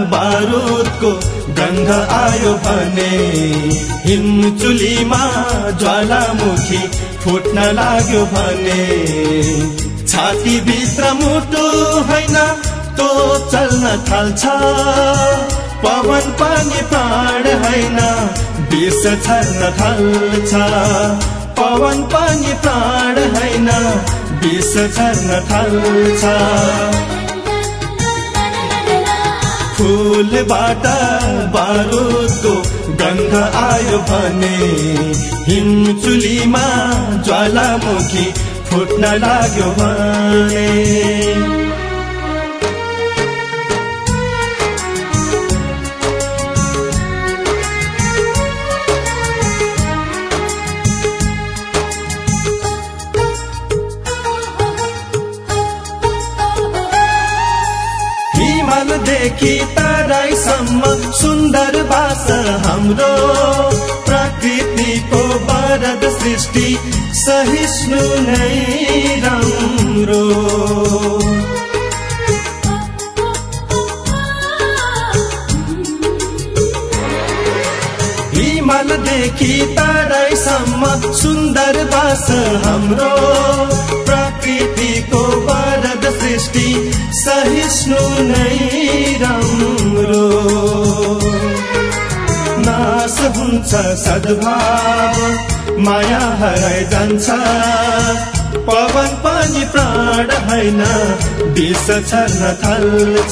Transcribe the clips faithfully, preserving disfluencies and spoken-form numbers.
बारुदको गन्ध आयो भने हिमचुलीमा ज्वालामुखी फुट्न लाग्यो भने छाती भित्र मुटु हैन तो चल्न थाल्छ पवन पनि प्राण हैन विष छर्न थाल्छ पवन पनि प्राण हैन विष छर्न थाल्छ फूलबाट बारुदको गन्ध आयो भने हिमचुलीमा ज्वालामुखी फुट्न लाग्यो भने देखि तराईसम्म सुन्दर बास हाम्रो प्रकृतिको वरद सृष्टि सहिष्णु नै राम्रो हिमालदेखि तराईसम्म सुन्दर बास हाम्रो प्रकृतिको वरद सृष्टि सहिष्णु नै राम्रो नाश हुन्छ सद्भाव माया हराइ जान्छ पवन पनि प्राण हैन विष छर्न थाल्छ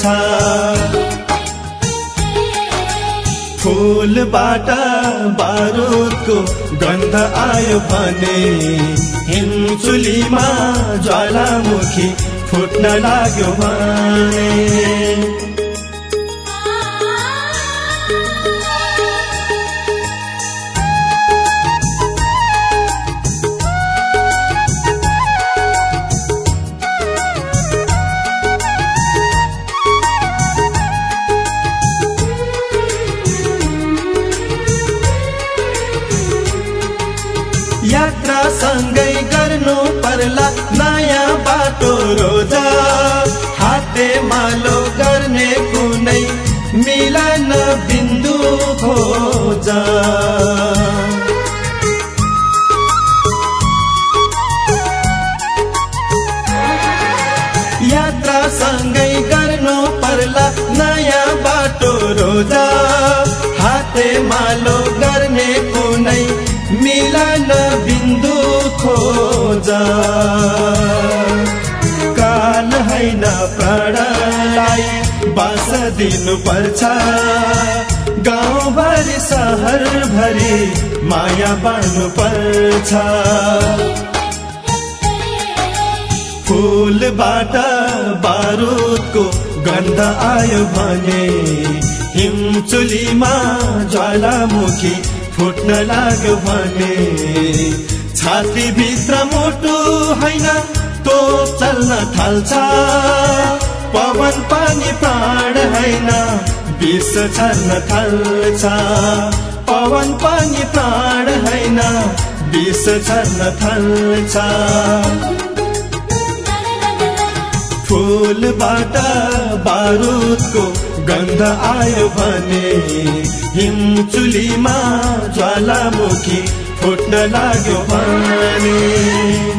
फूलबाट बारुदको गन्ध आयो भने हिमचुलीमा ज्वालामुखी फुट्न लाग्यो भने यात्रा सँगै गर्नु पर्ला नयाँ बाटो रोज हाते मालो गर्ने कुनै मिलन बिन्दु खोज यात्रा सँगै गर्नु पर्ला नयाँ बाटो रोज हाते मालो गर्ने कुनै मिलन बिन्दु खोज काल हैन प्राणलाई बास दिनु पर्छ गाउँभरि सहरभरि माया बाँड्नु पर्छ फूलबाट बारुदको गन्ध आयो भने हिमचुलीमा ज्वालामुखी फुट्न लाग्यो भने छाती भित्र मुटु हैन तो चल्न थाल्छ पवन पनि प्राण हैन विष छर्न थाल्छ पवन पनि प्राण हैन विष छर्न थाल्छ फूलबाट बारुदको गन्ध आयो भने हिमचुलीमा ज्वालामुखी फुट्न लाग्यो भने